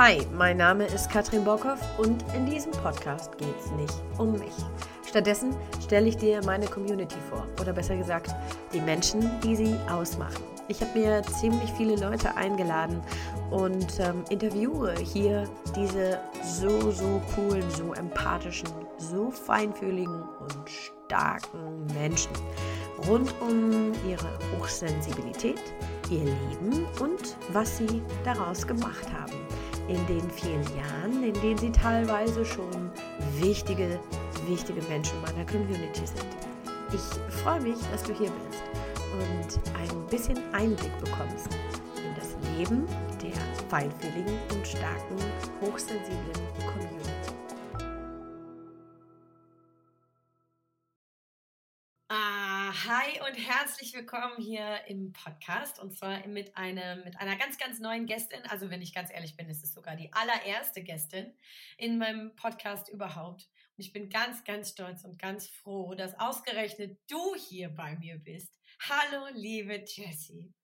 Hi, mein Name ist Katrin Bockhoff und in diesem Podcast geht es nicht um mich. Stattdessen stelle ich dir meine Community vor, oder besser gesagt, die Menschen, die sie ausmachen. Ich habe mir ziemlich viele Leute eingeladen und interviewe hier diese so coolen, so empathischen, so feinfühligen und starken Menschen rund um ihre Hochsensibilität, ihr Leben und was sie daraus gemacht haben in den vielen Jahren, in denen sie teilweise schon wichtige Menschen meiner Community sind. Ich freue mich, dass du hier bist und ein bisschen Einblick bekommst in das Leben der feinfühligen und starken, hochsensiblen Community. Hi und herzlich willkommen hier im Podcast und zwar mit einer ganz neuen Gästin. Also wenn ich ganz ehrlich bin, ist es sogar die allererste Gästin in meinem Podcast überhaupt. Und ich bin ganz stolz und ganz froh, dass ausgerechnet du hier bei mir bist. Hallo, liebe Jessie.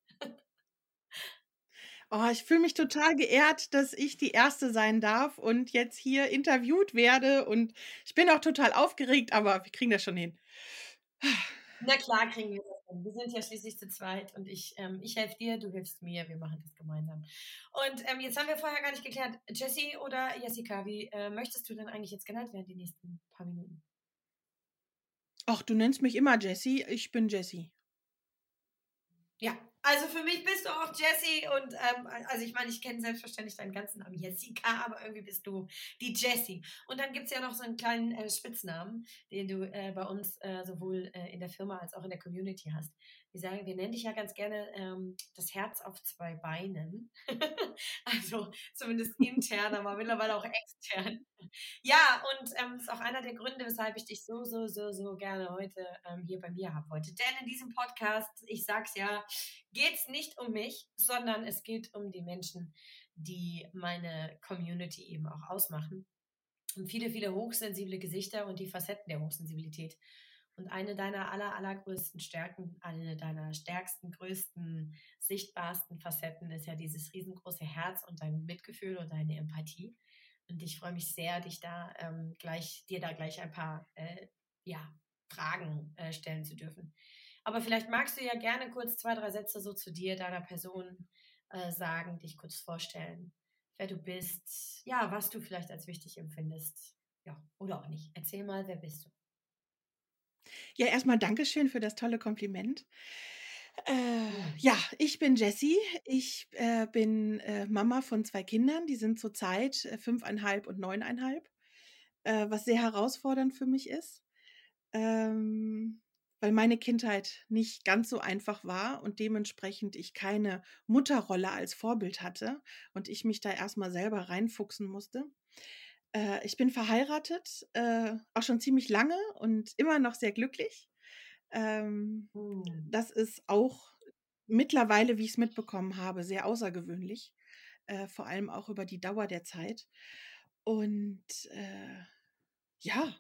Oh, ich fühle mich total geehrt, dass ich die Erste sein darf und jetzt hier interviewt werde. Und ich bin auch total aufgeregt, aber wir kriegen das schon hin. Na klar kriegen wir das hin. Wir sind ja schließlich zu zweit und ich helfe dir, du hilfst mir, wir machen das gemeinsam. Und jetzt haben wir vorher gar nicht geklärt, Jessie oder Jessica, wie möchtest du denn eigentlich jetzt genannt werden die nächsten paar Minuten? Ach, du nennst mich immer Jessie. Ich bin Jessie. Ja, also für mich bist du auch Jessie und also ich meine, ich kenne selbstverständlich deinen ganzen Namen Jessica, aber irgendwie bist du die Jessie. Und dann gibt es ja noch so einen kleinen Spitznamen, den du bei uns sowohl in der Firma als auch in der Community hast. Wir nennen dich ja ganz gerne das Herz auf zwei Beinen. Also zumindest intern, aber mittlerweile auch extern. Ja, und ist auch einer der Gründe, weshalb ich dich so gerne heute hier bei mir haben wollte. Denn in diesem Podcast, ich sag's ja, geht's nicht um mich, sondern es geht um die Menschen, die meine Community eben auch ausmachen. Und viele hochsensible Gesichter und die Facetten der Hochsensibilität. Und eine deiner allergrößten Stärken, eine deiner stärksten, größten, sichtbarsten Facetten ist ja dieses riesengroße Herz und dein Mitgefühl und deine Empathie. Und ich freue mich sehr, dir da gleich ein paar Fragen stellen zu dürfen. Aber vielleicht magst du ja gerne kurz 2, 3 Sätze so zu dir, deiner Person sagen, dich kurz vorstellen, wer du bist, ja, was du vielleicht als wichtig empfindest. Ja, oder auch nicht. Erzähl mal, wer bist du? Ja, erstmal Dankeschön für das tolle Kompliment. Mhm. Ja, ich bin Jessie. Ich bin Mama von 2 Kindern. Die sind zurzeit 5,5 und 9,5, was sehr herausfordernd für mich ist. Ähm, Weil meine Kindheit nicht ganz so einfach war und dementsprechend ich keine Mutterrolle als Vorbild hatte und ich mich da erstmal selber reinfuchsen musste. Ich bin verheiratet, auch schon ziemlich lange und immer noch sehr glücklich. Ähm, Mhm. Das ist auch mittlerweile, wie ich es mitbekommen habe, sehr außergewöhnlich, vor allem auch über die Dauer der Zeit. Und, ja,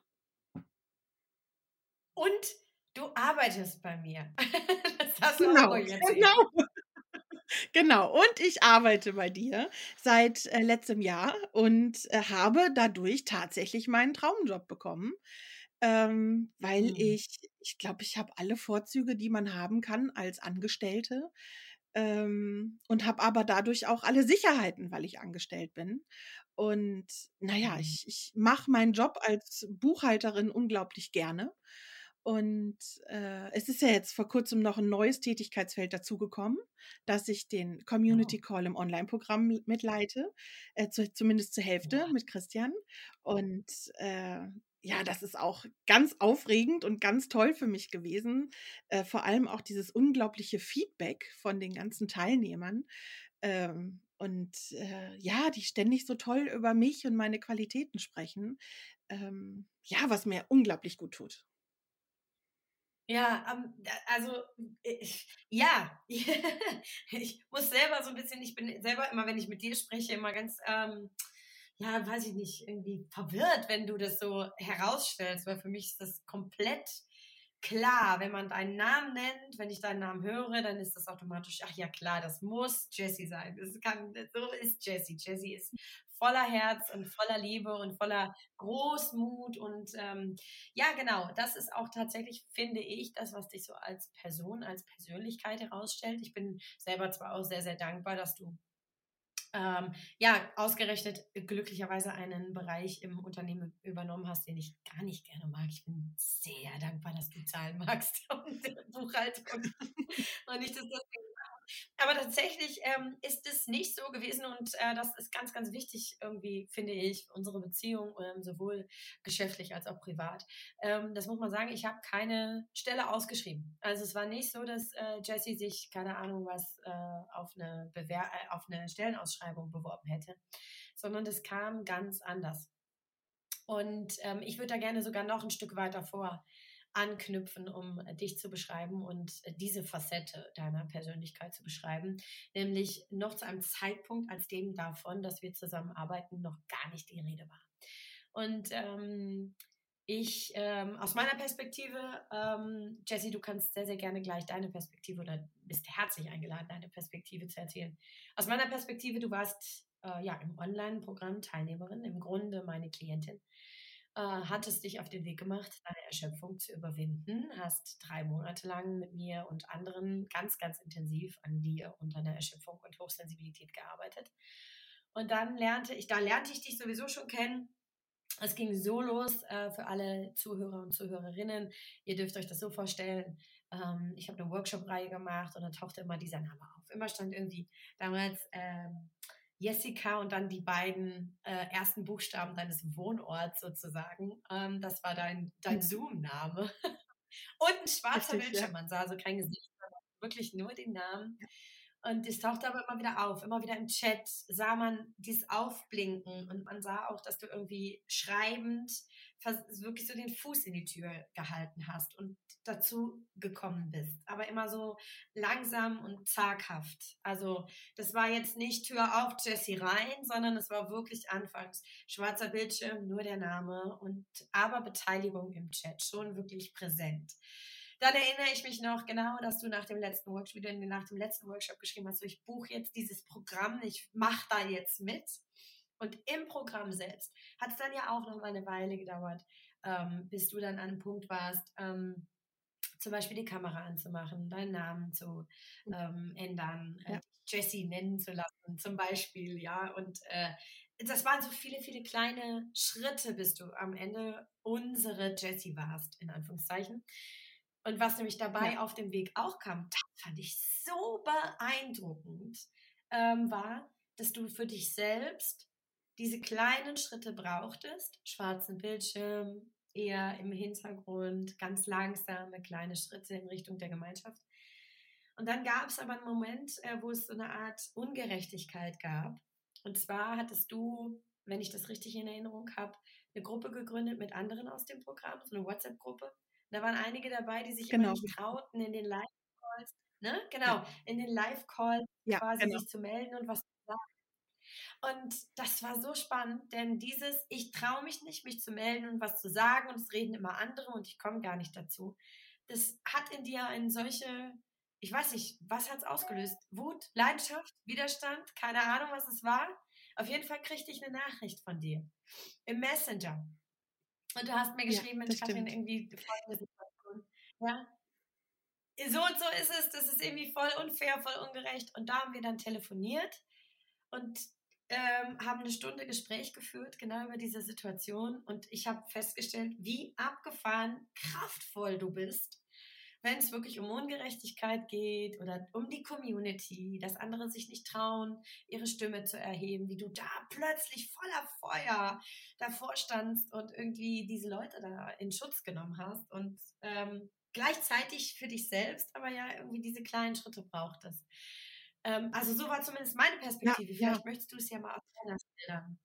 Und du arbeitest bei mir. Das hast du auch genau, ruhig erzählen. genau. Genau, und ich arbeite bei dir seit, letztem Jahr und, habe dadurch tatsächlich meinen Traumjob bekommen, weil Mhm. ich glaube, ich habe alle Vorzüge, die man haben kann als Angestellte, und habe aber dadurch auch alle Sicherheiten, weil ich angestellt bin. Und na ja, Mhm. ich mache meinen Job als Buchhalterin unglaublich gerne. Und, es ist ja jetzt vor Kurzem noch 'n neues Tätigkeitsfeld dazugekommen, dass ich den Community Oh, Call im Onlineprogramm mitleite, zumindest zur Hälfte ja. mit Christian. Und, ja, das ist auch ganz aufregend und ganz toll für mich gewesen. Vor allem auch dieses unglaubliche Feedback von den ganzen Teilnehmern. Und, ja, die ständig so toll über mich und meine Qualitäten sprechen. Ja, was mir unglaublich gut tut. Ja, also, ja, ich muss selber so ein bisschen ich bin selber immer, wenn ich mit dir spreche, immer ganz, ja, weiß ich nicht, irgendwie verwirrt, wenn du das so herausstellst, weil für mich ist das komplett klar. Wenn man deinen Namen nennt, wenn ich deinen Namen höre, dann ist das automatisch, ach ja klar, das muss Jessie sein. So ist Jessie. Jessie ist voller Herz und voller Liebe und voller Großmut und ja, genau, das ist auch tatsächlich, finde ich, das, was dich so als Person, als Persönlichkeit herausstellt. Ich bin selber zwar auch sehr, sehr dankbar, dass du ja, ausgerechnet glücklicherweise einen Bereich im Unternehmen übernommen hast, den ich gar nicht gerne mag. Ich bin sehr dankbar, dass du Zahlen magst und Buchhaltung und nicht das deswegen. Aber tatsächlich ist es nicht so gewesen und das ist ganz, ganz wichtig irgendwie, finde ich, für unsere Beziehung, sowohl geschäftlich als auch privat. Das muss man sagen, ich habe keine Stelle ausgeschrieben. Also es war nicht so, dass Jessie sich, keine Ahnung was, auf eine Stellenausschreibung beworben hätte, sondern das kam ganz anders. Und ich würde da gerne sogar noch ein Stück weiter vor anknüpfen, um dich zu beschreiben und diese Facette deiner Persönlichkeit zu beschreiben, nämlich noch zu einem Zeitpunkt, als dem davon, dass wir zusammenarbeiten, noch gar nicht die Rede war. Und aus meiner Perspektive, Jessie, du kannst sehr, sehr gerne gleich deine Perspektive oder bist herzlich eingeladen, deine Perspektive zu erzählen. Aus meiner Perspektive, du warst ja im Online-Programm Teilnehmerin, im Grunde meine Klientin, hattest dich auf den Weg gemacht, deine Erschöpfung zu überwinden, hast 3 Monate lang mit mir und anderen ganz, ganz intensiv an dir und deiner Erschöpfung und Hochsensibilität gearbeitet. Und dann da lernte ich dich sowieso schon kennen. Es ging so los für alle Zuhörer und Zuhörerinnen. Ihr dürft euch das so vorstellen. Ich habe eine Workshop-Reihe gemacht und dann tauchte immer dieser Name auf. Immer stand irgendwie damals Jessica und dann die beiden ersten Buchstaben deines Wohnorts sozusagen. Das war dein Zoom-Name. Und ein schwarzer Richtig, ja. Bildschirm. Man sah also kein Gesicht, sondern wirklich nur den Namen. Und es tauchte aber immer wieder auf, immer wieder im Chat sah man dieses Aufblinken und man sah auch, dass du irgendwie schreibend wirklich so den Fuß in die Tür gehalten hast und dazu gekommen bist. Aber immer so langsam und zaghaft. Also das war jetzt nicht Tür auf, Jessie rein, sondern es war wirklich anfangs schwarzer Bildschirm, nur der Name und aber Beteiligung im Chat schon wirklich präsent. Dann erinnere ich mich noch genau, dass du nach dem letzten Workshop, wie du nach dem letzten Workshop geschrieben hast, so, ich buche jetzt dieses Programm, ich mache da jetzt mit. Und im Programm selbst hat es dann ja auch noch mal eine Weile gedauert, bis du dann an einem Punkt warst, zum Beispiel die Kamera anzumachen, deinen Namen zu ändern, Ja, Jessie nennen zu lassen, zum Beispiel, ja. Und das waren so viele, viele kleine Schritte, bis du am Ende unsere Jessie warst, in Anführungszeichen. Und was nämlich ja, dabei auf dem Weg auch kam, das fand ich so beeindruckend, war, dass du für dich selbst diese kleinen Schritte brauchtest, schwarzen Bildschirm, eher im Hintergrund, ganz langsame kleine Schritte in Richtung der Gemeinschaft. Und dann gab es aber einen Moment, wo es so eine Art Ungerechtigkeit gab. Und zwar hattest du, wenn ich das richtig in Erinnerung habe, eine Gruppe gegründet mit anderen aus dem Programm, so eine WhatsApp-Gruppe. Da waren einige dabei, die sich immer genau. nicht trauten, in den Live-Calls, ne? Ja, Genau, in den Live-Calls ja, quasi genau. sich zu melden und was zu sagen. Und das war so spannend, denn dieses, ich traue mich nicht, mich zu melden und was zu sagen und es reden immer andere und ich komme gar nicht dazu. Das hat in dir eine solche, ich weiß nicht, was hat es ausgelöst? Wut, Leidenschaft, Widerstand, keine Ahnung, was es war. Auf jeden Fall kriegte ich eine Nachricht von dir im Messenger. Und du hast mir Ja, geschrieben, Mensch, das Katrin, stimmt. irgendwie folgende Situation. Ja, so und so ist es, das ist irgendwie voll unfair, voll ungerecht. Und da haben wir dann telefoniert und haben eine Stunde Gespräch geführt, genau über diese Situation. Und ich habe festgestellt, wie abgefahren kraftvoll du bist, wenn es wirklich um Ungerechtigkeit geht oder um die Community, dass andere sich nicht trauen, ihre Stimme zu erheben, wie du da plötzlich voller Feuer davor standst und irgendwie diese Leute da in Schutz genommen hast und gleichzeitig für dich selbst, aber ja irgendwie diese kleinen Schritte brauchtest. Also so war zumindest meine Ja, Perspektive. ja. Vielleicht möchtest du es ja mal aus deiner schildern.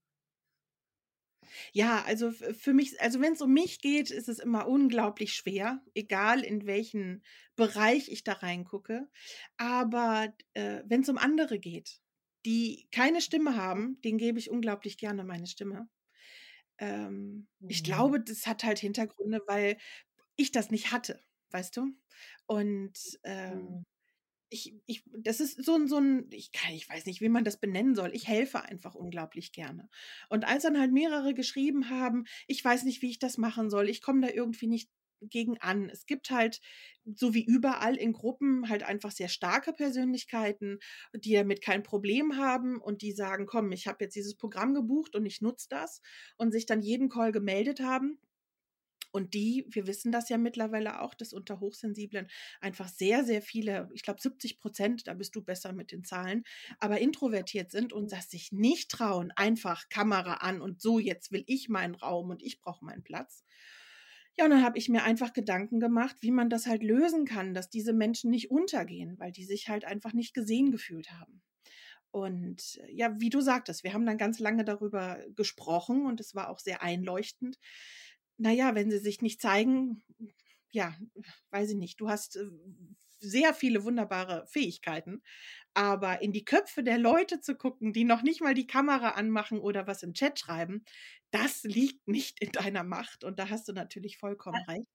Ja, also für mich, also wenn es um mich geht, ist es immer unglaublich schwer, egal in welchen Bereich ich da reingucke. Aber, wenn es um andere geht, die keine Stimme haben, denen gebe ich unglaublich gerne meine Stimme. Ich Mhm. glaube, das hat halt Hintergründe, weil ich das nicht hatte, weißt du? Und, Mhm. das ist ich weiß nicht, wie man das benennen soll. Ich helfe einfach unglaublich gerne. Und als dann halt mehrere geschrieben haben: „Ich weiß nicht, wie ich das machen soll. Ich komme da irgendwie nicht gegen an." Es gibt halt, so wie überall in Gruppen, halt einfach sehr starke Persönlichkeiten, die damit kein Problem haben und die sagen: „Komm, ich habe jetzt dieses Programm gebucht und ich nutze das", und sich dann jeden Call gemeldet haben. Und die wir wissen das ja mittlerweile auch, dass unter Hochsensiblen einfach sehr, sehr viele, ich glaube 70%, da bist du besser mit den Zahlen, aber introvertiert sind und das sich nicht trauen, einfach Kamera an und so, jetzt will ich meinen Raum und ich brauche meinen Platz. Ja, und dann habe ich mir einfach Gedanken gemacht, wie man das halt lösen kann, dass diese Menschen nicht untergehen, weil die sich halt einfach nicht gesehen gefühlt haben. Und ja, wie du sagtest, wir haben dann ganz lange darüber gesprochen und es war auch sehr einleuchtend. Na ja, wenn sie sich nicht zeigen, ja, weiß ich nicht, du hast, sehr viele wunderbare Fähigkeiten, aber in die Köpfe der Leute zu gucken, die noch nicht mal die Kamera anmachen oder was im Chat schreiben, das liegt nicht in deiner Macht und da hast du natürlich vollkommen recht.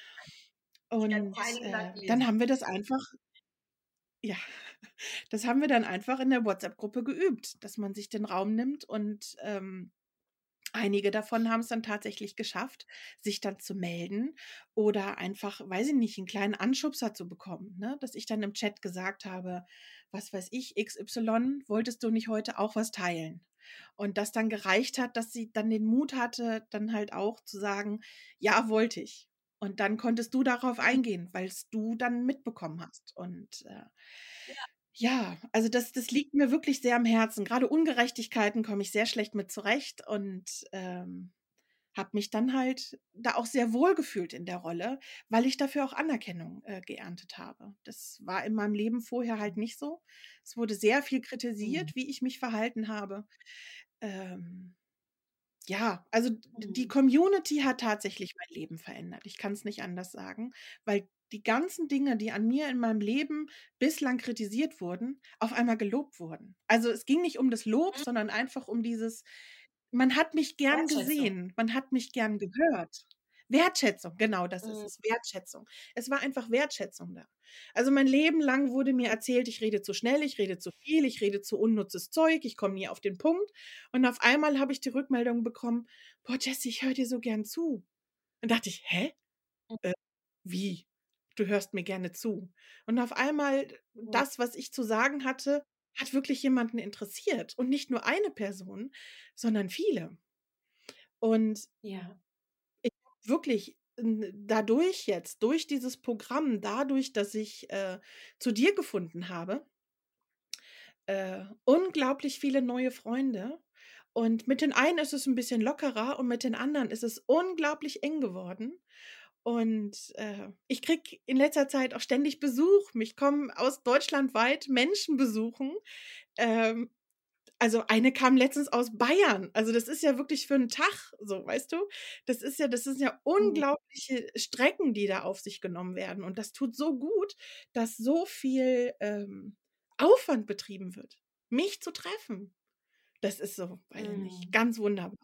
Ich habe Und, keine Gedanken dann lesen. haben wir das einfach ja, das haben wir dann einfach in der WhatsApp-Gruppe geübt, dass man sich den Raum nimmt und, einige davon haben es dann tatsächlich geschafft, sich dann zu melden oder einfach, weiß ich nicht, 'n kleinen Anschubser zu bekommen, ne? Dass ich dann im Chat gesagt habe, was weiß ich: „XY, wolltest du nicht heute auch was teilen?" Und das dann gereicht hat, dass sie dann den Mut hatte, dann halt auch zu sagen: „Ja, wollte ich." Und dann konntest du darauf Mhm. eingehen, weil's du dann mitbekommen hast. Und, Ja. ja, also das liegt mir wirklich sehr am Herzen. Grade Ungerechtigkeiten komme ich sehr schlecht mit zurecht und, habe mich dann halt da auch sehr wohl gefühlt in der Rolle, weil ich dafür auch Anerkennung, geerntet habe. Das war in meinem Leben vorher halt nicht so. Es wurde sehr viel Mhm. kritisiert, wie ich mich verhalten habe. Ähm, ja, also die Mhm. Community hat tatsächlich mein Leben verändert. Ich kann's nicht anders sagen, weil die ganzen Dinge, die an mir in meinem Leben bislang kritisiert wurden, auf einmal gelobt wurden. Also, es ging nicht um das Lob, Mhm. sondern einfach um dieses man hat mich gern Wertschätzung. gesehen, man hat mich gern gehört. Wertschätzung, genau, das ist Mhm. es, Wertschätzung. Es war einfach Wertschätzung da. Also, mein Leben lang wurde mir Mhm. erzählt, ich rede zu schnell, ich rede zu viel, ich rede zu unnutzes Zeug, ich komme nie auf den Punkt. Und auf einmal habe ich die Rückmeldung bekommen: „Boah, Jessie, ich höre dir so gern zu." Dann dachte ich: „Hä? Äh, wie? Du hörst mir gerne zu?" Und auf einmal Mhm. das, was ich zu sagen hatte, hat wirklich jemanden interessiert und nicht nur eine Person, sondern viele. Und Ja. wirklich dadurch jetzt, durch dieses Programm, dadurch, dass ich, zu dir gefunden habe, unglaublich viele neue Freunde. Und mit den einen ist es ein bisschen lockerer und mit den anderen ist es unglaublich eng geworden. Und, ich kriege in letzter Zeit auch ständig Besuch. Mich kommen aus deutschlandweit Menschen besuchen. Ähm, also, eine kam letztens aus Bayern. Also, das ist ja wirklich für 'n Tag so, weißt du? Das sind ja Mhm. unglaubliche Strecken, die da auf sich genommen werden. Und das tut so gut, dass so viel, Aufwand betrieben wird, mich zu treffen. Das ist so, weiß ich nicht, Mhm. ganz wunderbar.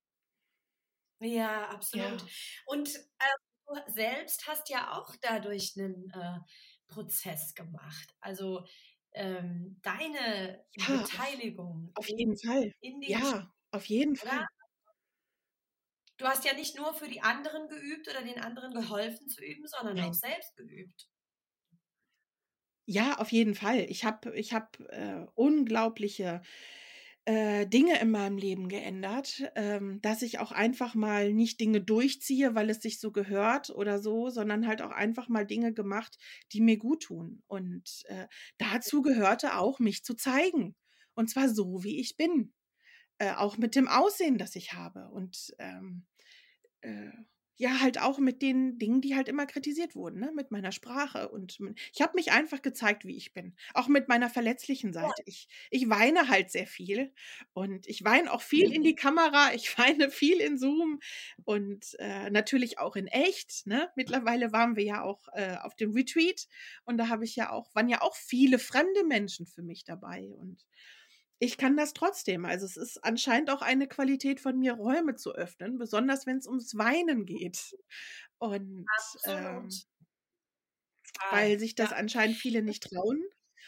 Ja, absolut. Ja, Und, du selbst hast ja auch dadurch 'nen, Prozess gemacht. Also, deine ja, Beteiligung auf jeden Fall. in den Ges Ja, auf jeden oder? Fall. Du hast ja nicht nur für die anderen geübt oder den anderen geholfen zu üben, sondern auch Nein. selbst geübt. Ja, auf jeden Fall. Ich habe, unglaubliche, Dinge in meinem Leben geändert, dass ich auch einfach mal nicht Dinge durchziehe, weil es sich so gehört oder so, sondern halt auch einfach mal Dinge gemacht, die mir guttun. Und, dazu gehörte auch, mich zu zeigen. Und zwar so, wie ich bin, auch mit dem Aussehen, das ich habe und, äh, ja, halt auch mit den Dingen, die halt immer kritisiert wurden, ne, mit meiner Sprache und ich habe mich einfach gezeigt, wie ich bin, auch mit meiner verletzlichen Ja. Seite. Ich weine halt sehr viel und ich weine auch viel in die Kamera, ich weine viel in Zoom und, natürlich auch in echt, ne? Mittlerweile waren wir ja auch, auf dem Retreat und da habe ich ja auch waren ja auch viele fremde Menschen für mich dabei und ich kann das trotzdem. Also, es ist anscheinend auch eine Qualität von mir, Räume zu öffnen, besonders wenn's ums Weinen geht. Und, Absolut. weil Total. sich das Ja. anscheinend viele nicht trauen.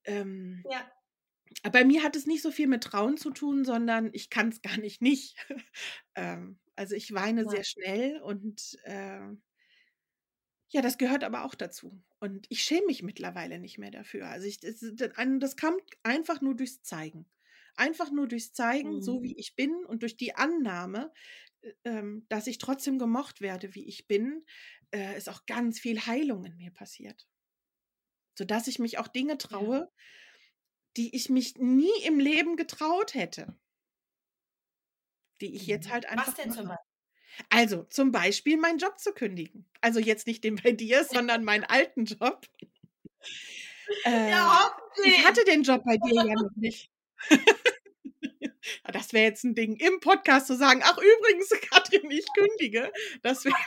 Ähm, Ja. bei mir hat es nicht so viel mit Trauen zu tun, sondern ich kann es gar nicht. Also, ich weine Ja. sehr schnell und, ja, das gehört aber auch dazu. Und ich schäme mich mittlerweile nicht mehr dafür. Also, das kommt einfach nur durchs Zeigen. Einfach nur durchs Zeigen, Mhm. so wie ich bin und durch die Annahme, dass ich trotzdem gemocht werde, wie ich bin, ist auch ganz viel Heilung in mir passiert, sodass ich mich auch Dinge Ja. traue, die ich mich nie im Leben getraut hätte, die ich jetzt Mhm. halt Was einfach denn zum mache. Beispiel? Also, zum Beispiel meinen Job zu kündigen. Also, jetzt nicht den bei dir, sondern meinen alten Job. Äh, Ja, Ich hoffentlich. hatte den Job bei dir ja noch nicht. Das wäre jetzt 'n Ding, im Podcast zu sagen: „Ach übrigens, Katrin, ich kündige." Das wäre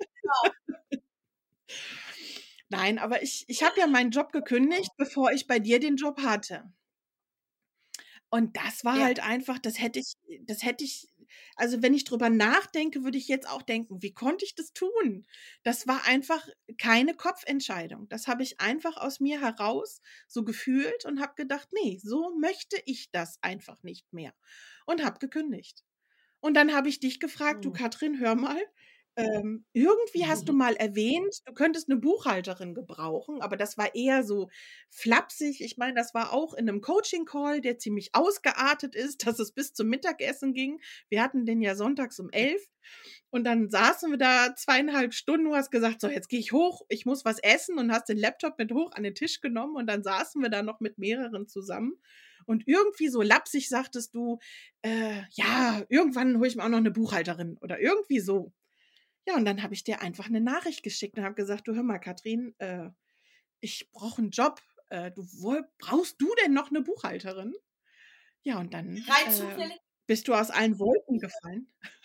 Nein, aber ich habe ja meinen Job gekündigt, bevor ich bei dir den Job hatte. Und das war Ja. halt einfach das hätte ich also, wenn ich drüber nachdenke, würde ich jetzt auch denken: „Wie konnte ich das tun?" Das war einfach keine Kopfentscheidung. Das habe ich einfach aus mir heraus so gefühlt und habe gedacht: „Ne, so möchte ich das einfach nicht mehr." Und habe gekündigt. Und dann habe ich dich gefragt: „Du Mhm. Katrin, hör mal, irgendwie hast du mal erwähnt, du könntest 'ne Buchhalterin gebrauchen", aber das war eher so flapsig. Ich meine, das war auch in 'nem Coaching-Call, der ziemlich ausgeartet ist, dass es bis zum Mittagessen ging. Wir hatten den ja sonntags um 11 und dann saßen wir da 2,5 Stunden. Du hast gesagt: „So, jetzt gehe ich hoch, ich muss was essen" und hast den Laptop mit hoch an den Tisch genommen und dann saßen wir da noch mit mehreren zusammen. Und irgendwie so lapsig sagtest du, „Ja, irgendwann hole ich mir auch noch 'ne Buchhalterin" oder irgendwie so. Ja, und dann habe ich dir einfach 'ne Nachricht geschickt und habe gesagt: „Du hör mal, Katrin, ich brauche 'n Job. Du woll Brauchst du denn noch 'ne Buchhalterin?" Ja, und dann, Rein zufällig. bist du aus allen Wolken gefallen.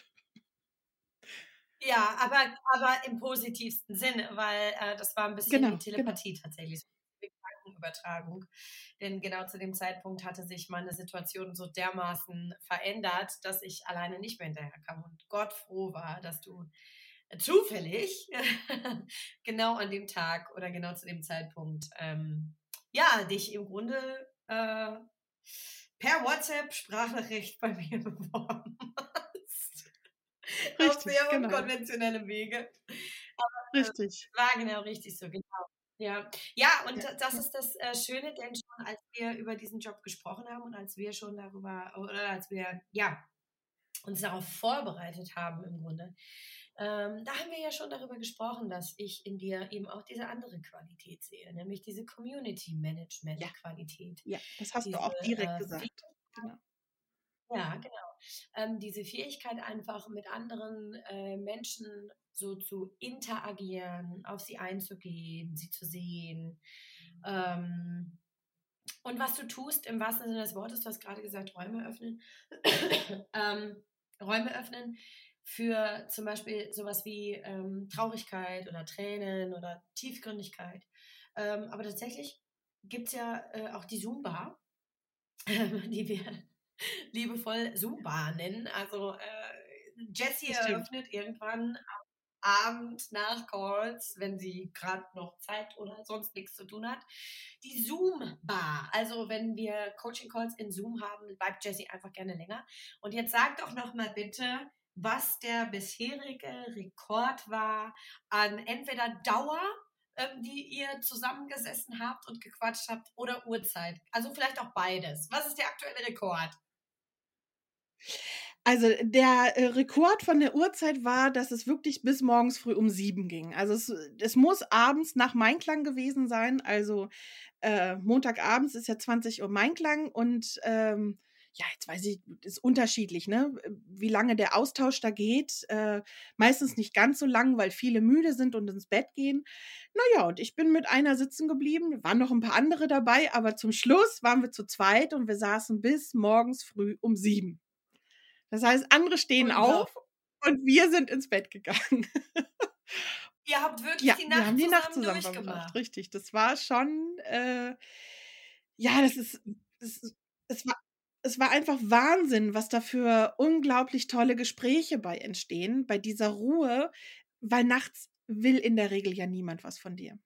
Ja, aber im positivsten Sinne, weil, das war 'n bisschen wie Genau, genau. Telepathie tatsächlich, so wie Gedankenübertragung. Denn genau zu dem Zeitpunkt hatte sich meine Situation so dermaßen verändert, dass ich alleine nicht mehr hinterherkam und Gott froh war, dass du, zufällig genau an dem Tag oder genau zu dem Zeitpunkt, ja, dich im Grunde, per WhatsApp Sprachnachricht bei mir beworben hast. Auf Richtig, sehr genau. unkonventionelle Wege. Richtig. War genau richtig so, genau. Ja. Ja, und Ja, das ja, ist das, Schöne, denn schon als wir über diesen Job gesprochen haben und als wir schon darüber oder als wir, ja, uns darauf vorbereitet haben im Grunde, da haben wir ja schon darüber gesprochen, dass ich in dir eben auch diese andere Qualität sehe, nämlich diese Community ja, Management Qualität. ja, das hast du Diese, auch direkt Fäh gesagt. Genau. ja, genau. Diese Fähigkeit einfach mit anderen, Menschen so zu interagieren, auf sie einzugehen, sie zu sehen. Ähm, und was du tust im wahrsten Sinne des Wortes, du hast gerade gesagt, Räume öffnen. ähm, Räume öffnen für zum Beispiel sowas wie Traurigkeit oder Tränen oder Tiefgründigkeit. Aber tatsächlich gibt es ja auch die Zumba, die wir liebevoll Zumba nennen. Also Jessie Das stimmt. eröffnet irgendwann am Abend nach Calls, wenn sie gerade noch Zeit oder sonst nichts zu tun hat, die Zoom-Bar. Also wenn wir Coaching-Calls in Zoom haben, bleibt Jessie einfach gerne länger. Und jetzt sag doch noch mal bitte, was der bisherige Rekord war an entweder Dauer, die ihr zusammengesessen habt und gequatscht habt, oder Uhrzeit. Also vielleicht auch beides. Was ist der aktuelle Rekord? Also, der, Rekord von der Uhrzeit war, dass es wirklich bis morgens früh um 7 ging. Also, es muss abends nach Meinklang gewesen sein. Also, Montagabends ist ja 20 Uhr Meinklang und, ja, jetzt weiß ich, ist unterschiedlich, ne, wie lange der Austausch da geht. Meistens nicht ganz so lang, weil viele müde sind und ins Bett gehen. Na ja, und ich bin mit einer sitzen geblieben, waren noch ein paar andere dabei, aber zum Schluss waren wir zu zweit und wir saßen bis morgens früh um 7. Das heißt, andere stehen Unglaublich. auf und wir sind ins Bett gegangen. Ihr habt wirklich Ja, die wir haben Nacht die Nacht zusammen zusammen verbracht, durchgemacht. richtig. Das war schon, ja, es es war es war einfach Wahnsinn, was da für unglaublich tolle Gespräche bei entstehen, bei dieser Ruhe, weil nachts will in der Regel ja niemand was von dir.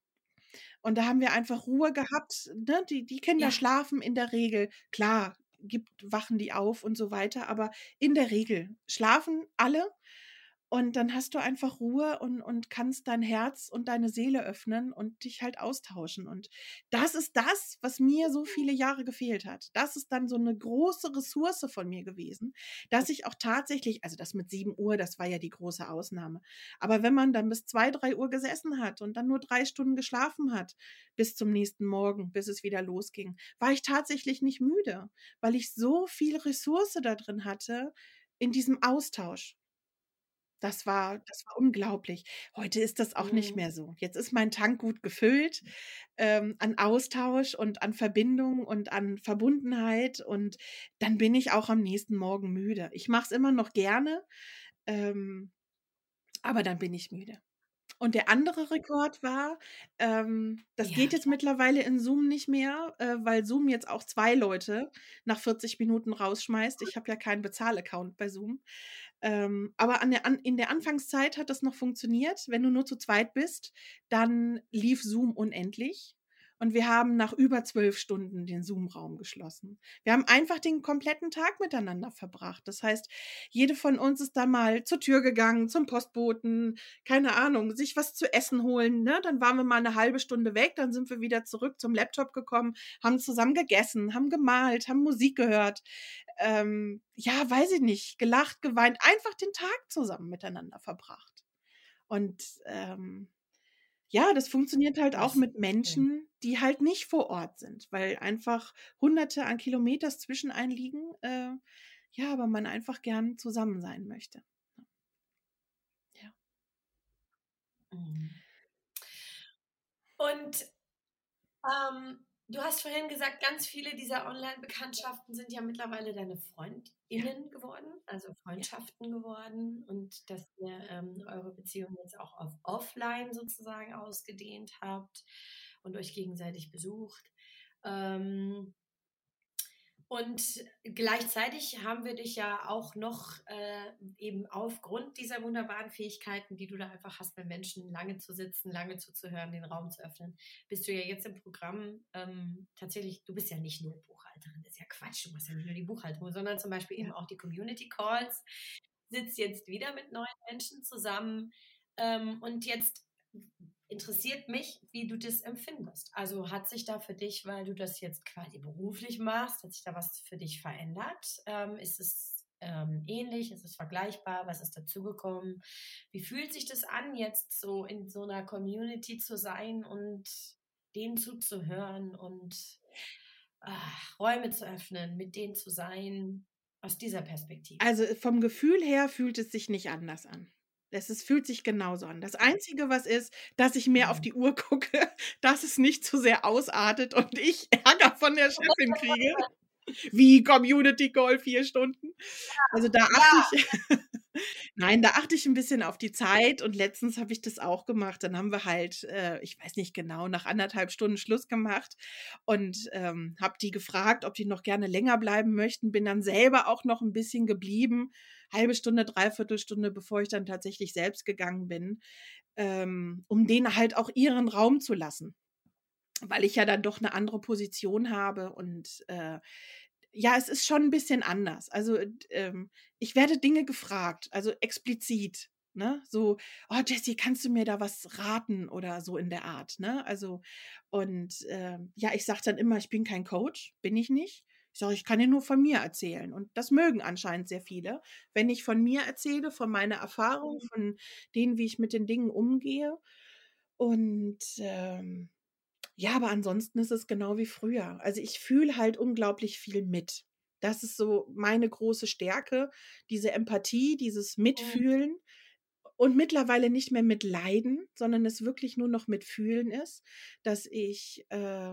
Und da haben wir einfach Ruhe gehabt, ne? Die Kinder Ja. schlafen in der Regel. Klar, wachen die auf und so weiter, aber in der Regel schlafen alle und dann hast du einfach Ruhe und kannst dein Herz und deine Seele öffnen und dich halt austauschen. Und das ist das, was mir so viele Jahre gefehlt hat. Das ist dann so eine große Ressource von mir gewesen, dass ich auch tatsächlich, also das mit 7 Uhr, das war ja die große Ausnahme. Aber wenn man dann bis 2, 3 Uhr gesessen hat und dann nur 3 Stunden geschlafen hat bis zum nächsten Morgen, bis es wieder losging, war ich tatsächlich nicht müde, weil ich so viel Ressource da drin hatte in diesem Austausch. Das war unglaublich. Heute ist das auch nicht Mhm. mehr so. Jetzt ist mein Tank gut gefüllt, an Austausch und an Verbindung und an Verbundenheit und dann bin ich auch am nächsten Morgen müde. Ich mache es immer noch gerne, ähm, aber dann bin ich müde. Und der andere Rekord war, das Ja. geht jetzt mittlerweile in Zoom nicht mehr, weil Zoom jetzt auch 2 Leute nach 40 Minuten rausschmeißt. Ich habe ja keinen Bezahlaccount bei Zoom. Aber in der Anfangszeit hat das noch funktioniert. Wenn du nur zu zweit bist, dann lief Zoom unendlich. Und wir haben nach über 12 Stunden den Zoom-Raum geschlossen. Wir haben einfach den kompletten Tag miteinander verbracht. Das heißt, jede von uns ist dann mal zur Tür gegangen, zum Postboten, keine Ahnung, sich was zu essen holen, ne? Dann waren wir mal eine halbe Stunde weg, dann sind wir wieder zurück zum Laptop gekommen, haben zusammen gegessen, haben gemalt, haben Musik gehört. Ja, weiß ich nicht, gelacht, geweint, einfach den Tag zusammen miteinander verbracht. Und, ja, das funktioniert halt auch Das mit schön. Menschen, die halt nicht vor Ort sind, weil einfach Hunderte an Kilometern zwischen einen liegen, ja, aber man einfach gern zusammen sein möchte. Ja. Mhm. Und du hast vorhin gesagt, ganz viele dieser Online-Bekanntschaften sind ja mittlerweile deine Ja, FreundInnen geworden, also ja, Freundschaften geworden und dass ihr eure Beziehung jetzt auch auf Offline sozusagen ausgedehnt habt und euch gegenseitig besucht. Ähm, und gleichzeitig haben wir dich ja auch noch eben aufgrund dieser wunderbaren Fähigkeiten, die du da einfach hast, bei Menschen lange zu sitzen, lange zuzuhören, den Raum zu öffnen, bist du ja jetzt im Programm tatsächlich, du bist ja nicht nur Buchhalterin, das ist ja Quatsch, du machst ja nicht nur die Buchhaltung, sondern zum Beispiel eben ja. auch die Community Calls, sitzt jetzt wieder mit neuen Menschen zusammen und jetzt interessiert mich, wie du das empfindest. Also hat sich da für dich, weil du das jetzt quasi beruflich machst, hat sich da was für dich verändert? Ist es ähnlich? Ist es vergleichbar? Was ist dazugekommen? Wie fühlt sich das an, jetzt so in so einer Community zu sein und denen zuzuhören und Räume zu öffnen, mit denen zu sein, aus dieser Perspektive? Also, vom Gefühl her fühlt es sich nicht anders an. Fühlt sich genauso an. Das Einzige, was ist, dass ich mehr auf Mhm. die Uhr gucke, dass es nicht zu sehr ausartet und ich Ärger von der Chefin kriege. Wie Community Call 4 Stunden? Also, da achte Ja, ich nein, da achte ich 'n bisschen auf die Zeit und letztens habe ich das auch gemacht. Dann haben wir halt, ich weiß nicht genau, nach 1,5 Stunden Schluss gemacht und, habe die gefragt, ob die noch gerne länger bleiben möchten. Bin dann selber auch noch 'n bisschen geblieben, halbe Stunde, 3/4 Stunde, bevor ich dann tatsächlich selbst gegangen bin, um denen halt auch ihren Raum zu lassen, weil ich ja dann doch 'ne andere Position habe und, ja, es ist schon 'n bisschen anders. Also, ich werde Dinge gefragt, also explizit, ne? So: „Oh, Jessie, kannst du mir da was raten?“ oder so in der Art, ne? Also, und, ja, ich sage dann immer: „Ich bin kein Coach, bin ich nicht.“ Ich sage: „Ich kann dir nur von mir erzählen.“ Und das mögen anscheinend sehr viele, wenn ich von mir erzähle, von meiner Erfahrung, mhm. von denen, wie ich mit den Dingen umgehe. Und, ja, aber ansonsten ist es genau wie früher. Also, ich fühle halt unglaublich viel mit. Das ist so meine große Stärke, diese Empathie, dieses Mhm. Mitfühlen und mittlerweile nicht mehr mitleiden, sondern es wirklich nur noch mitfühlen ist, dass ich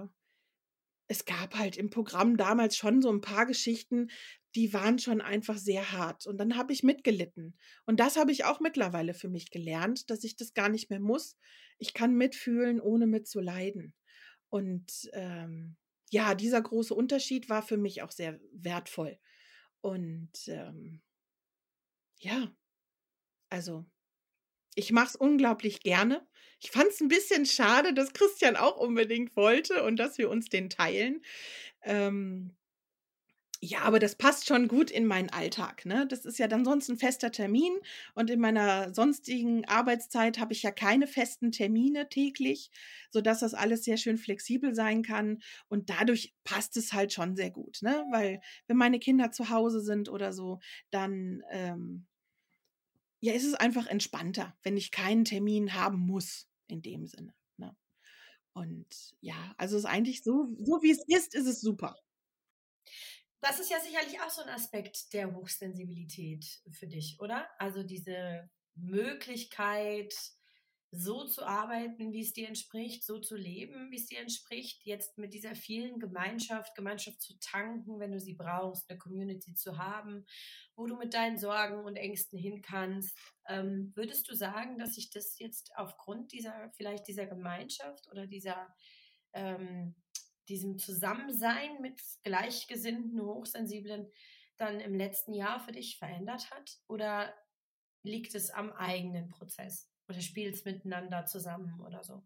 es gab halt im Programm damals schon so 'n paar Geschichten, die waren schon einfach sehr hart und dann habe ich mitgelitten. Und das habe ich auch mittlerweile für mich gelernt, dass ich das gar nicht mehr muss. Ich kann mitfühlen, ohne mitzuleiden. Und, ja, dieser große Unterschied war für mich auch sehr wertvoll. Und, ja, also Ich mache es unglaublich gerne. Ich fand es 'n bisschen schade, dass Christian auch unbedingt wollte und dass wir uns den teilen. Ähm, ja, aber das passt schon gut in meinen Alltag, ne? Das ist ja dann sonst 'n fester Termin und in meiner sonstigen Arbeitszeit habe ich ja keine festen Termine täglich, sodass das alles sehr schön flexibel sein kann und dadurch passt es halt schon sehr gut, ne? Weil wenn meine Kinder zu Hause sind oder so, dann, ja, ist es einfach entspannter, wenn ich keinen Termin haben muss in dem Sinne, ne? Und ja, also, ist eigentlich so wie es ist es super. Das ist ja sicherlich auch so ein Aspekt der Hochsensibilität für dich, oder? Also, diese Möglichkeit, so zu arbeiten, wie es dir entspricht, so zu leben, wie es dir entspricht, jetzt mit dieser vielen Gemeinschaft zu tanken, wenn du sie brauchst, eine Community zu haben, wo du mit deinen Sorgen und Ängsten hin kannst. Würdest du sagen, dass sich das jetzt aufgrund dieser Gemeinschaft oder ähm, diesem Zusammensein mit Gleichgesinnten, Hochsensiblen dann im letzten Jahr für dich verändert hat? Oder liegt es am eigenen Prozess? Oder spielt es miteinander zusammen oder so?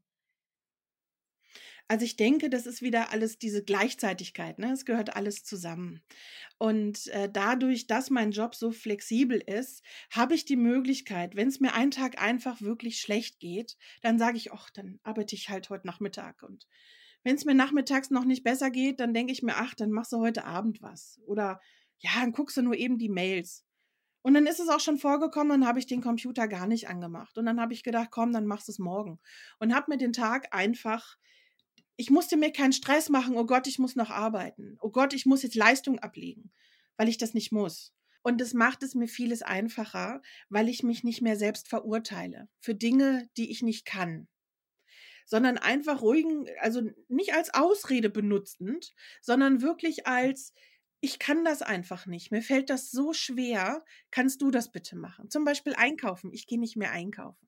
Also, ich denke, das ist wieder alles diese Gleichzeitigkeit, ne? Es gehört alles zusammen. Und, dadurch, dass mein Job so flexibel ist, habe ich die Möglichkeit, wenn es mir einen Tag einfach wirklich schlecht geht, dann sage ich: „Och, dann arbeite ich halt heute Nachmittag.“ Und wenn es mir nachmittags noch nicht besser geht, dann denke ich mir: „Ach, dann machst du heute Abend was.“ Oder: „Ja, dann guckst du nur eben die Mails.“ Und dann ist es auch schon vorgekommen, dann habe ich den Computer gar nicht angemacht. Und dann habe ich gedacht: „Komm, dann machst du es morgen.“ Und habe mir den Tag einfach ich musste mir keinen Stress machen: „Oh Gott, ich muss noch arbeiten. Oh Gott, ich muss jetzt Leistung ablegen“, weil ich das nicht muss. Und das macht es mir vieles einfacher, weil ich mich nicht mehr selbst verurteile für Dinge, die ich nicht kann, sondern einfach ruhigen also, nicht als Ausrede benutzend, sondern wirklich als: „Ich kann das einfach nicht. Mir fällt das so schwer. Kannst du das bitte machen?“ Zum Beispiel einkaufen. Ich gehe nicht mehr einkaufen.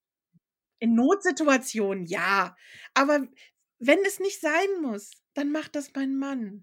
In Notsituationen ja, aber wenn es nicht sein muss, dann macht das mein Mann.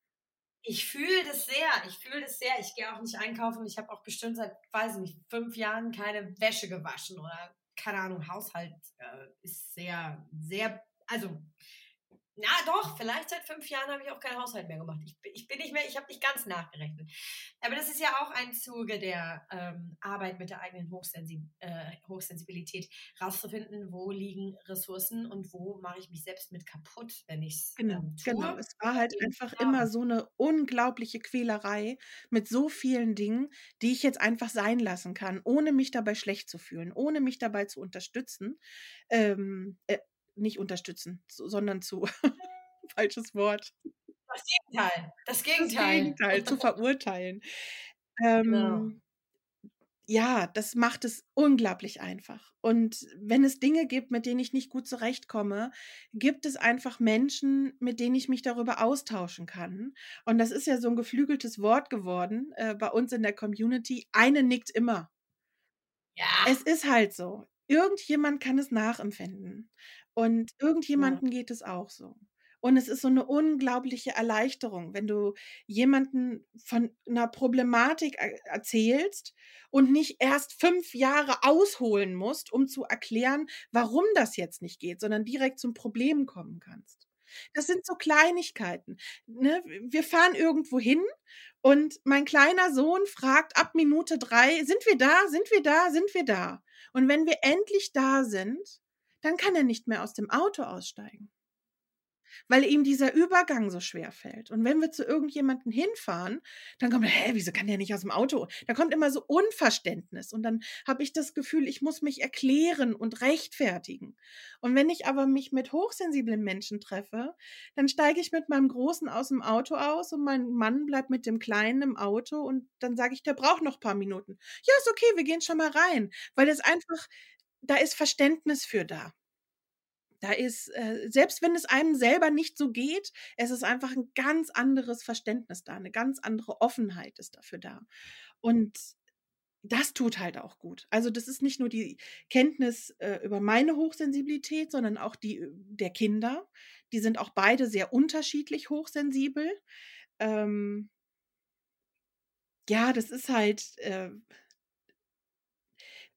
Ich fühle das sehr. Ich fühle das sehr. Ich gehe auch nicht einkaufen. Ich habe auch bestimmt seit, weiß ich nicht, 5 Jahren keine Wäsche gewaschen oder keine Ahnung, Haushalt, ist sehr, sehr also, na doch, vielleicht seit 5 Jahren habe ich auch keinen Haushalt mehr gemacht. Ich bin nicht mehr ich habe nicht ganz nachgerechnet. Aber das ist ja auch ein Zuge der, Arbeit mit der eigenen Hochsensibilität, rauszufinden, wo liegen Ressourcen und wo mache ich mich selbst mit kaputt, wenn ich's, Genau, genau. tue. Es war halt Eben, einfach genau. immer so 'ne unglaubliche Quälerei mit so vielen Dingen, die ich jetzt einfach sein lassen kann, ohne mich dabei schlecht zu fühlen, ohne mich dabei zu unterstützen. Ähm, nicht unterstützen, sondern zu falsches Wort. Das Gegenteil. Das Das Gegenteil. Gegenteil, zu verurteilen. Genau. Ähm Ja, das macht es unglaublich einfach. Und wenn es Dinge gibt, mit denen ich nicht gut zurechtkomme, gibt es einfach Menschen, mit denen ich mich darüber austauschen kann. Und das ist ja so 'n geflügeltes Wort geworden, bei uns in der Community: „Eine nickt immer.“ Es Ja. ist halt so. Irgendjemand kann es nachempfinden und Ja. irgendjemandem geht es auch so. Und es ist so 'ne unglaubliche Erleichterung, wenn du jemanden von 'ner Problematik erzählst und nicht erst 5 Jahre ausholen musst, um zu erklären, warum das jetzt nicht geht, sondern direkt zum Problem kommen kannst. Das sind so Kleinigkeiten, ne? Wir fahren irgendwo hin und mein kleiner Sohn fragt ab Minute 3: „Sind wir da? Sind wir da? Sind wir da?“ Und wenn wir endlich da sind, dann kann er nicht mehr aus dem Auto aussteigen, weil ihm dieser Übergang so schwer fällt. Und wenn wir zu irgendjemanden hinfahren, dann kommt er: „Hä, wieso kann der nicht aus'm Auto?“ Da kommt immer so Unverständnis und dann habe ich das Gefühl, ich muss mich erklären und rechtfertigen. Und wenn ich aber mich mit hochsensiblen Menschen treffe, dann steige ich mit meinem Großen aus'm Auto aus und mein Mann bleibt mit dem Kleinen im Auto und dann sage ich: „Der braucht noch paar Minuten.“ „Ja, ist okay, wir gehen schon mal rein“, weil es einfach da ist Verständnis für da. Da ist selbst wenn es einem selber nicht so geht, es ist einfach 'n ganz anderes Verständnis da, 'ne ganz andere Offenheit ist dafür da. Und das tut halt auch gut. Also, das ist nicht nur die Kenntnis, über meine Hochsensibilität, sondern auch die, der Kinder. Die sind auch beide sehr unterschiedlich hochsensibel. Ähm, ja, das ist halt,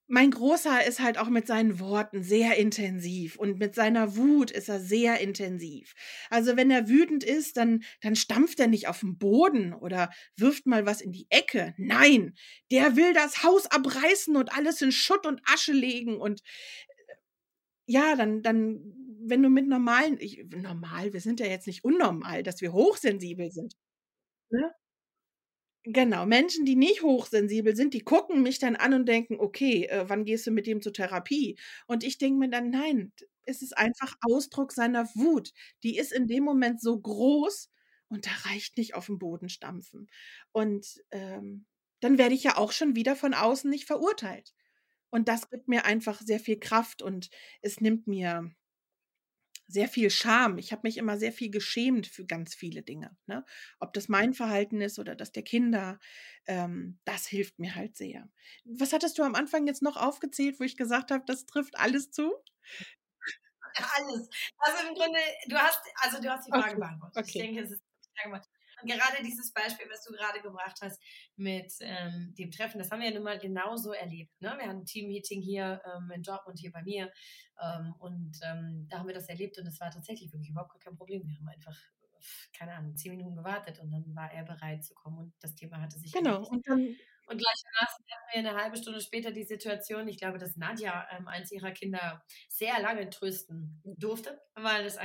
Mein Großer ist halt auch mit seinen Worten sehr intensiv und mit seiner Wut ist er sehr intensiv. Also, wenn er wütend ist, dann stampft er nicht auf 'n Boden oder wirft mal was in die Ecke. Nein, der will das Haus abreißen und alles in Schutt und Asche legen und ja, dann wenn du mit normalen normal, wir sind ja jetzt nicht unnormal, dass wir hochsensibel sind, ne? Genau, Menschen, die nicht hochsensibel sind, die gucken mich dann an und denken: „Okay, wann gehst du mit dem zur Therapie?“ Und ich denke mir dann: „Nein, d es ist einfach Ausdruck seiner Wut. Die ist in dem Moment so groß und da reicht nicht auf 'n Boden stampfen.“ Und, dann werde ich ja auch schon wieder von außen nicht verurteilt. Und das gibt mir einfach sehr viel Kraft und es nimmt mir sehr viel Scham. Ich habe mich immer sehr viel geschämt für ganz viele Dinge, ne? Ob das mein Verhalten ist oder das der Kinder, das hilft mir halt sehr. Was hattest du am Anfang jetzt noch aufgezählt, wo ich gesagt habe, das trifft alles zu? Alles. Also, im Grunde, du hast die Frage Okay, beantwortet. Ich okay. denke, es ist klar gemacht. Und gerade dieses Beispiel, was du gerade gebracht hast mit, dem Treffen, das haben wir ja nun mal genauso erlebt, ne? Wir hatten 'n Teammeeting hier, in Dortmund, hier bei mir, da haben wir das erlebt und es war tatsächlich wirklich überhaupt gar kein Problem. Wir haben einfach, keine Ahnung, 10 Minuten gewartet und dann war er bereit zu kommen und das Thema hatte sich Genau, erledigt. und dann Und gleichermaßen hatten wir 'ne halbe Stunde später die Situation, ich glaube, dass Nadja, eins ihrer Kinder sehr lange trösten durfte, weil es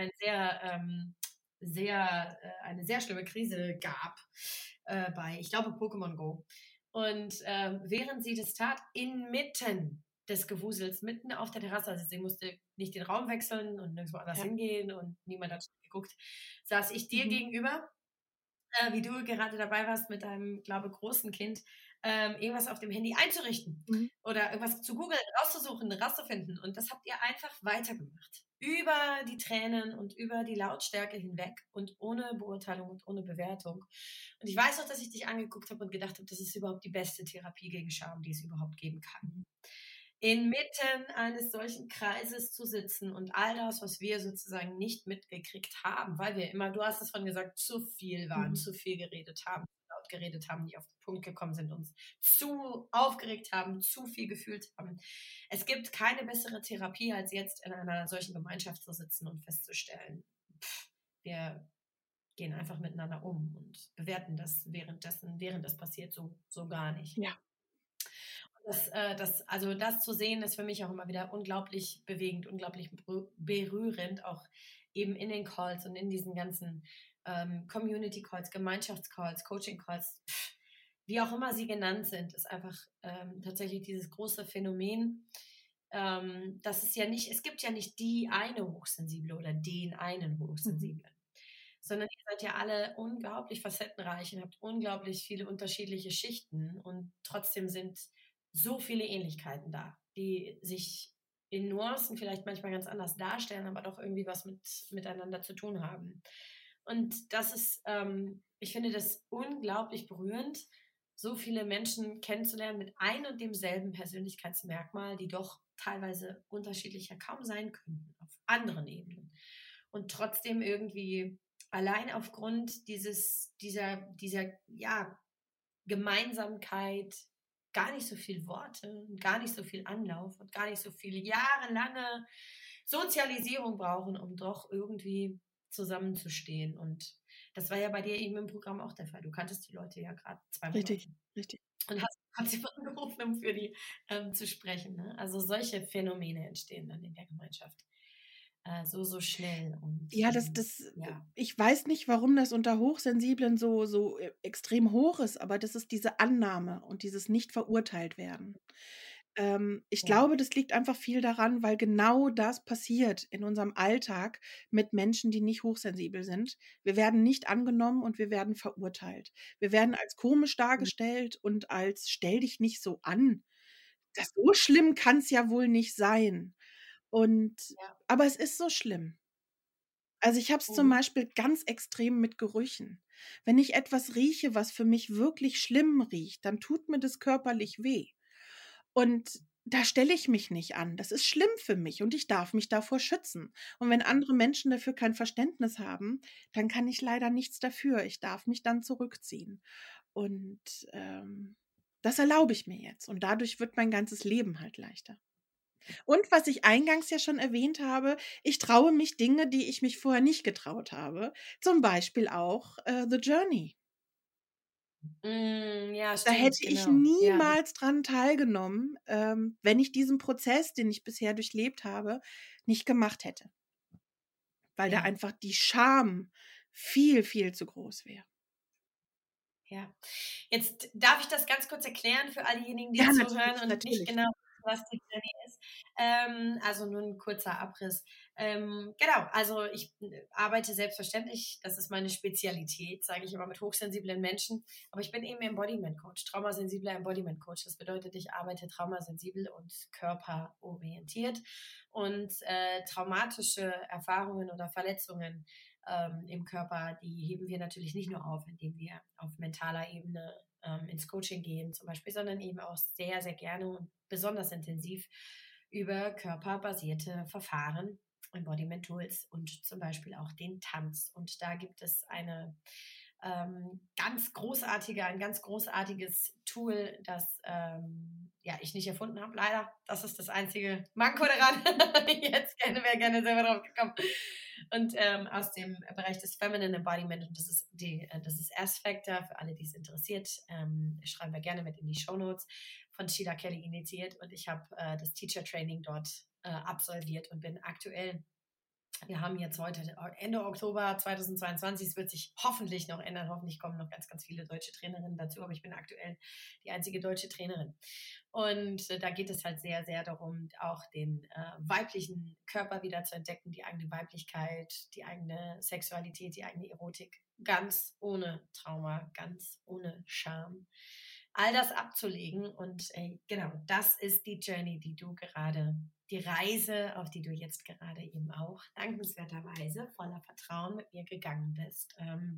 eine sehr schlimme Krise gab, bei, ich glaube, Pokémon Go. Und, während sie das tat, inmitten des Gewusels, mitten auf der Terrasse, also sie musste nicht den Raum wechseln und nirgendwo anders ja, hingehen und niemand hat geguckt, saß ich dir mhm, gegenüber, wie du gerade dabei warst mit deinem, glaube großen Kind, irgendwas auf dem Handy einzurichten mhm, oder irgendwas zu googeln, rauszusuchen, rauszufinden. Und das habt ihr einfach weitergemacht. Über die Tränen und über die Lautstärke hinweg und ohne Beurteilung und ohne Bewertung. Und ich weiß auch, dass ich dich angeguckt habe und gedacht habe, das ist überhaupt die beste Therapie gegen Scham, die es überhaupt geben kann. mhm, Inmitten eines solchen Kreises zu sitzen und all das, was wir sozusagen nicht mitgekriegt haben, weil wir immer, du hast es von gesagt, zu viel waren, mhm. zu viel geredet haben, laut geredet haben, nicht auf den Punkt gekommen sind, uns zu aufgeregt haben, zu viel gefühlt haben. Es gibt keine bessere Therapie, als jetzt in einer solchen Gemeinschaft zu sitzen und festzustellen, wir gehen einfach miteinander um und bewerten das währenddessen, während das passiert, so gar nicht. Ja, Also das zu sehen, ist für mich auch immer wieder unglaublich bewegend, unglaublich berührend, auch eben in den Calls und in diesen ganzen Community Calls, Gemeinschaftscalls, Coaching Calls, wie auch immer sie genannt sind, ist einfach tatsächlich dieses große Phänomen, dass es gibt ja nicht die eine Hochsensible oder den einen mhm, Hochsensiblen, sondern ihr seid ja alle unglaublich facettenreich und habt unglaublich viele unterschiedliche Schichten und trotzdem sind so viele Ähnlichkeiten da, die sich in Nuancen vielleicht manchmal ganz anders darstellen, aber doch irgendwie was miteinander zu tun haben. Und ich finde das unglaublich berührend, so viele Menschen kennenzulernen mit ein und demselben Persönlichkeitsmerkmal, die doch teilweise unterschiedlicher kaum sein könnten auf anderen Ebenen. Und trotzdem irgendwie allein aufgrund dieser ja, Gemeinsamkeit, gar nicht so viel Worte, gar nicht so viel Anlauf und gar nicht so viele jahrelange Sozialisierung brauchen, um doch irgendwie zusammenzustehen. Und das war ja bei dir eben im Programm auch der Fall. Du kanntest die Leute ja gerade 2 Monate richtig, richtig. und hast sie angerufen, um für die zu sprechen. Ne? Also solche Phänomene entstehen dann in der Gemeinschaft. So schnell und Ja, ja. ich weiß nicht, warum das unter Hochsensiblen so, extrem hoch ist, aber das ist diese Annahme und dieses Nicht-Verurteilt-Werden. Ich Ja. glaube, das liegt einfach viel daran, weil genau das passiert in unserem Alltag mit Menschen, die nicht hochsensibel sind. Wir werden nicht angenommen und wir werden verurteilt. Wir werden als komisch Mhm. dargestellt und als: „Stell dich nicht so an. Das so schlimm kann's ja wohl nicht sein.“ Und Ja. aber es ist so schlimm. Also, ich habe es zum Mhm. Beispiel ganz extrem mit Gerüchen. Wenn ich etwas rieche, was für mich wirklich schlimm riecht, dann tut mir das körperlich weh. Und da stelle ich mich nicht an. Das ist schlimm für mich und ich darf mich davor schützen. Und wenn andere Menschen dafür kein Verständnis haben, dann kann ich leider nichts dafür. Ich darf mich dann zurückziehen. Und, Das erlaube ich mir jetzt und dadurch wird mein ganzes Leben halt leichter. Und was ich eingangs ja schon erwähnt habe, ich traue mich Dinge, die ich mich vorher nicht getraut habe, zum Beispiel auch, The Journey. Ja, Da stimmt, hätte ich genau. Ja, niemals dran teilgenommen, wenn ich diesen Prozess, den ich bisher durchlebt habe, nicht gemacht hätte, weil da ja, einfach die Scham viel, viel zu groß wäre. ja. Jetzt darf ich das ganz kurz erklären für all diejenigen, die Ja, zuhören natürlich, und nicht natürlich. genau wissen, was die Journey ist. Also nur ein kurzer Abriss. Genau, also ich arbeite selbstverständlich, das ist meine Spezialität, sage ich immer, mit hochsensiblen Menschen, aber ich bin eben Embodiment Coach, traumasensibler Embodiment Coach. Das bedeutet, ich arbeite traumasensibel und körperorientiert und traumatische Erfahrungen oder Verletzungen im Körper, die heben wir natürlich nicht nur auf, indem wir auf mentaler Ebene ins Coaching gehen zum Beispiel, sondern eben auch sehr, sehr gerne und besonders intensiv über körperbasierte Verfahren, Embodiment Tools und zum Beispiel auch den Tanz. Und da gibt es ein ganz großartiges Tool, das ja, ich nicht erfunden habe, leider. Das ist das einzige Manko daran. Jetzt wäre gerne selber drauf gekommen. Und aus dem Bereich des Feminine Embodiment, und das ist S-Factor, für alle, die es interessiert, schreiben wir gerne mit in die Shownotes, von Sheila Kelly initiiert. Und ich habe das Teacher Training dort absolviert und bin aktuell, wir haben jetzt heute Ende Oktober 2022, es wird sich hoffentlich noch ändern, hoffentlich kommen noch ganz, ganz viele deutsche Trainerinnen dazu, aber ich bin aktuell die einzige deutsche Trainerin. Und da geht es halt sehr, sehr darum, auch den weiblichen Körper wieder zu entdecken, die eigene Weiblichkeit, die eigene Sexualität, die eigene Erotik, ganz ohne Trauma, ganz ohne Scham. All das abzulegen und genau, das ist die Journey, die Reise, auf die du jetzt gerade eben auch dankenswerterweise voller Vertrauen mit mir gegangen bist.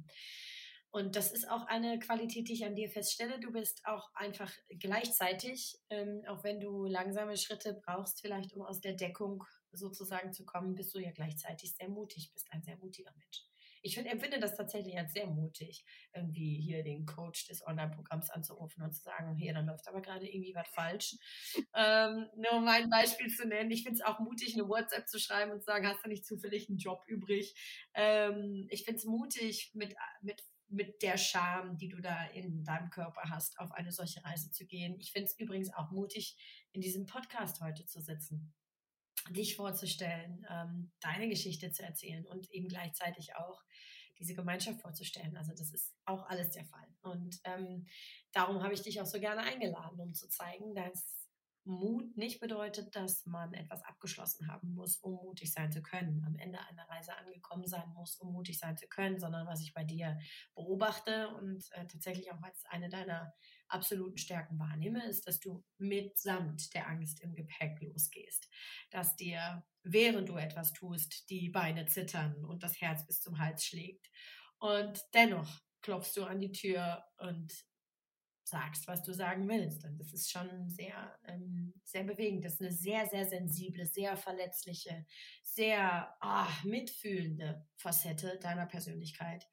Und das ist auch eine Qualität, die ich an dir feststelle. Du bist auch einfach gleichzeitig, auch wenn du langsame Schritte brauchst, vielleicht um aus der Deckung sozusagen zu kommen, bist du ja gleichzeitig sehr mutig, bist ein sehr mutiger Mensch. Empfinde das tatsächlich als sehr mutig, irgendwie hier den Coach des Online-Programms anzurufen und zu sagen, hier, dann läuft aber gerade irgendwie was falsch. Nur um ein Beispiel zu nennen, ich finde es auch mutig, eine WhatsApp zu schreiben und zu sagen, hast du nicht zufällig einen Job übrig? Ich finde es mutig, mit der Scham, die du da in deinem Körper hast, auf eine solche Reise zu gehen. Ich finde es übrigens auch mutig, in diesem Podcast heute zu sitzen, dich vorzustellen, deine Geschichte zu erzählen und eben gleichzeitig auch diese Gemeinschaft vorzustellen. Also das ist auch alles der Fall. Und darum habe ich dich auch so gerne eingeladen, um zu zeigen, dass Mut nicht bedeutet, dass man etwas abgeschlossen haben muss, um mutig sein zu können, am Ende einer Reise angekommen sein muss, um mutig sein zu können, sondern was ich bei dir beobachte und tatsächlich auch als eine deiner absoluten Stärken wahrnehme, ist, dass du mitsamt der Angst im Gepäck losgehst, dass dir, während du etwas tust, die Beine zittern und das Herz bis zum Hals schlägt. Und dennoch klopfst du an die Tür und sagst, was du sagen willst. Und das ist schon sehr, sehr bewegend. Das ist eine sehr, sehr sensible, sehr verletzliche, sehr mitfühlende Facette deiner Persönlichkeit.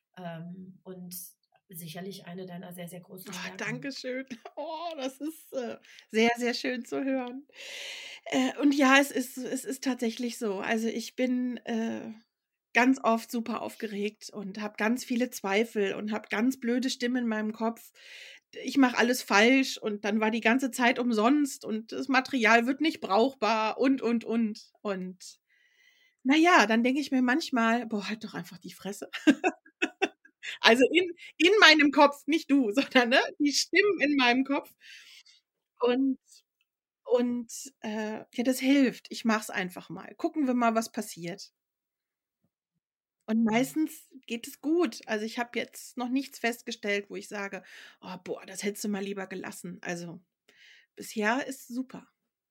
Und sicherlich eine deiner sehr, sehr großen Oh, Stärken. danke schön. Oh, das ist, sehr, sehr schön zu hören. Und ja, es ist tatsächlich so. Also, ich bin, ganz oft super aufgeregt und habe ganz viele Zweifel und habe ganz blöde Stimmen in meinem Kopf. Ich mache alles falsch und dann war die ganze Zeit umsonst und das Material wird nicht brauchbar und. Und na ja, dann denke ich mir manchmal: „Boah, halt doch einfach die Fresse.“ Also, in meinem Kopf, nicht du, sondern, ne, die Stimmen in meinem Kopf. Und und, ja, das hilft. Ich mache es einfach mal. Gucken wir mal, was passiert. Und meistens geht es gut. Also, ich habe jetzt noch nichts festgestellt, wo ich sage: „Oh, boah, das hättest du mal lieber gelassen.“ Also, bisher ist super.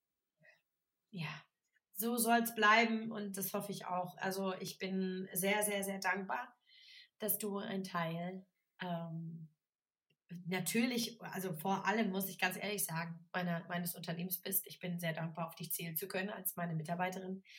Ja, so soll es bleiben und das hoffe ich auch. Also ich bin sehr, sehr, sehr dankbar, dass du ein Teil ähm, natürlich, also vor allem muss ich ganz ehrlich sagen, meines Unternehmens bist. Ich bin sehr dankbar, auf dich zählen zu können als meine Mitarbeiterin.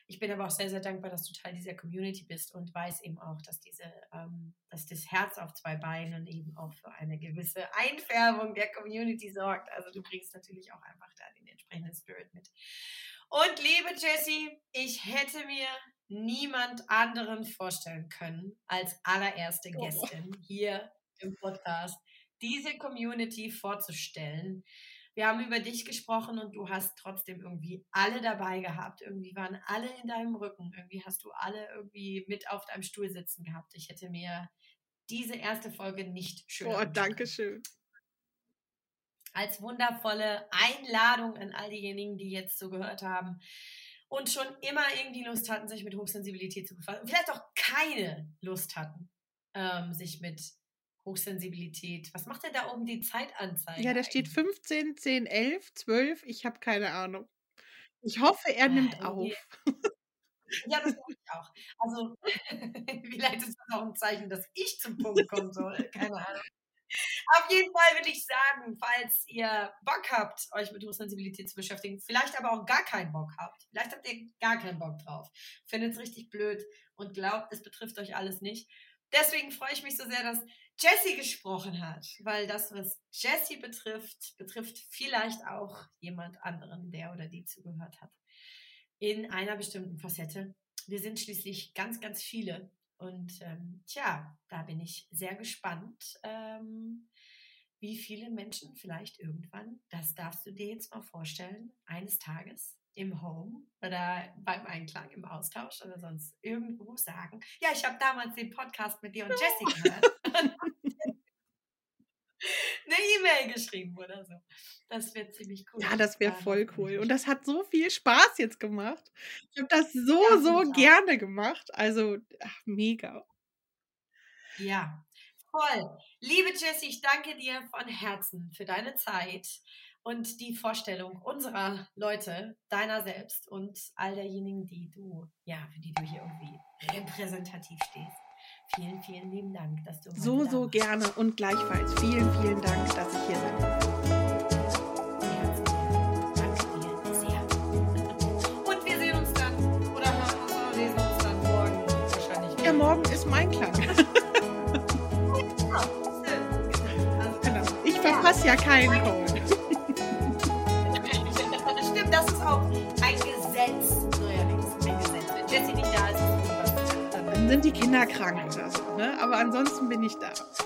Ich bin aber auch sehr, sehr dankbar, dass du Teil dieser Community bist und weiß eben auch, dass dass das Herz auf zwei Beinen eben auch für eine gewisse Einfärbung der Community sorgt. Also du bringst natürlich auch einfach da den entsprechenden Spirit mit. Und liebe Jessie, ich hätte mir niemand anderen vorstellen können als allererste Gästin hier im Podcast, diese Community vorzustellen. Wir haben über dich gesprochen und du hast trotzdem irgendwie alle dabei gehabt. Irgendwie waren alle in deinem Rücken. Irgendwie hast du alle irgendwie mit auf deinem Stuhl sitzen gehabt. Ich hätte mir diese erste Folge nicht schöner wünschen danke können. schön. Als wundervolle Einladung an all diejenigen, die jetzt zugehört haben und schon immer irgendwie Lust hatten, sich mit Hochsensibilität zu befassen. Vielleicht auch keine Lust hatten, sich mit Hochsensibilität. Was macht denn da oben die Zeitanzeige? Ja, da steht eigentlich? 15, 10, 11, 12. Ich habe keine Ahnung. Ich hoffe, er nimmt irgendwie- auf. Ja, das glaube ich auch. Also, vielleicht ist das auch ein Zeichen, dass ich zum Punkt kommen soll. Keine Ahnung. Auf jeden Fall würde ich sagen, falls ihr Bock habt, euch mit Hochsensibilität zu beschäftigen, vielleicht aber auch gar keinen Bock habt, vielleicht habt ihr gar keinen Bock drauf, findet es richtig blöd und glaubt, es betrifft euch alles nicht. Deswegen freue ich mich so sehr, dass Jessie gesprochen hat, weil das, was Jessie betrifft, betrifft vielleicht auch jemand anderen, der oder die zugehört hat, in einer bestimmten Facette. Wir sind schließlich ganz, ganz viele. Und da bin ich sehr gespannt, wie viele Menschen vielleicht irgendwann, das darfst du dir jetzt mal vorstellen, eines Tages im Home oder beim Einklang, im Austausch oder sonst irgendwo sagen, ja, ich habe damals den Podcast mit dir und Jessie gehört. Eine E-Mail geschrieben oder so. Das wird ziemlich cool. Ja, das wäre Darauf voll freue ich cool. mich. Und das hat so viel Spaß jetzt gemacht. Ich habe das so, Ja, so finde ich auch. gerne gemacht. Also, mega. Ja, voll. Liebe Jessie, ich danke dir von Herzen für deine Zeit und die Vorstellung unserer Leute, deiner selbst und all derjenigen, für die du hier irgendwie repräsentativ stehst. Vielen, vielen lieben Dank, dass du heute So, da so warst. gerne und gleichfalls. Vielen, vielen Dank, dass ich hier bin. Danke dir sehr. Und wir sehen uns dann oder hören uns oder lesen uns dann morgen wahrscheinlich. Ja, morgen ist mein Klang. Genau. Ich verpasse ja keinen Call. Stimmt, das ist auch ein Gesetz. Neuerdings ein Gesetz. Wenn Jessie nicht da ist, ist irgendwas. Dann sind die Kinder krank oder so. Ne? Aber ansonsten bin ich da.